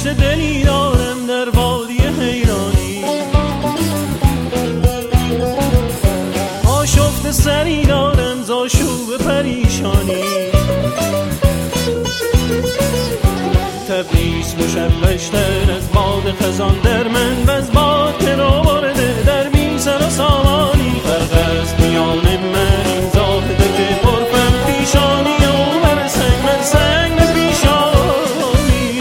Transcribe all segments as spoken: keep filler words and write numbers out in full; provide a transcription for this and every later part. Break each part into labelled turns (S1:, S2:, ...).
S1: سرگشت دلی دارم در وادی حیرانی، آشفت سری دارم ز آشوب پریشانی. تبریز مشوش‌تر از باد خزان در من و از باد که رو برده در بی سر و سامانی. فرق است میان من این زاهده که پرفم پیشانی او بر سنگ من سنگ پیشانی.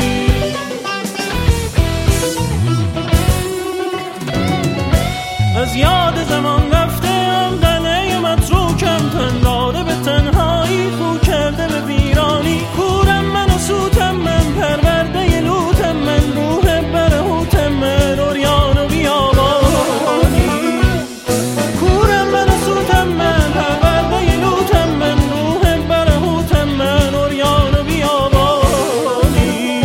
S1: از یاد زمان رفته ام قلعه متروکم، تن داده به تنهایی خو کرده به ویرانی. کورم من و سوتم من پرورده لوتم من، روح برهوتم من اوریان و بیابانی. کورم من و سوتم من پرورده لوتم من، روح برهوتم من اوریان و بیابانی.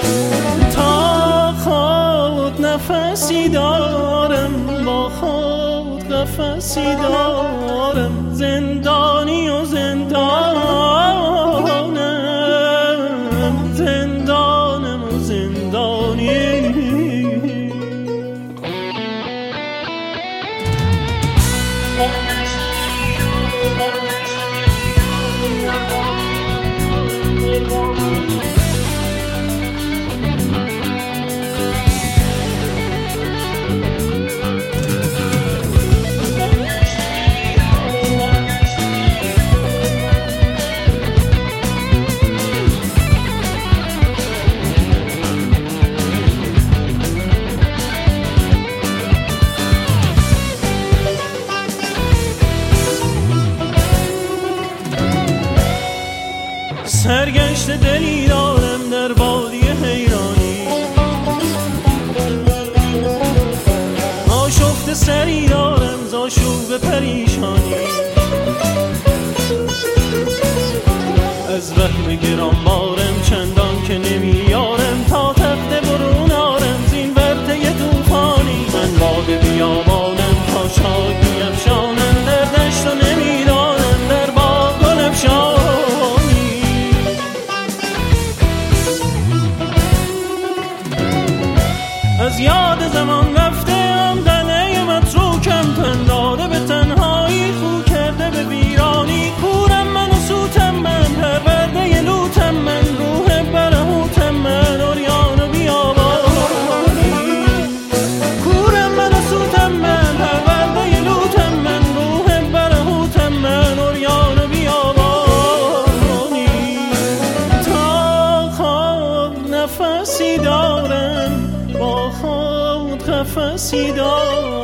S1: تا خود نفسی دارم با خود قفسی دارم، زندانی و زندانم، زندانم و زندانی. سرگشت دلی دارم در وادی حیرانی، آشفت سری دارم ز آشوب پریشانی. از وهم گرانبارم چندان که نمیارم، تا تخت برون آرم زین ورطه طوفانی. من باد بیابانم تا شاک بیفشانم، در دشت و نمیدانم در باغ گل افشانی. از یاد زمان رفته ام قلعه متروکم، تن داده به تنهایی خو کرده به ویرانی. کورم من و سوتم من پرورده لوتم من، روح برهوتم من اوریان و بیابانی. کورم من و سوتم من پرورده لوتم من، روح برهوتم من اوریان و بیابانی. تا خود نفسی دارم با خود قفسی دارم،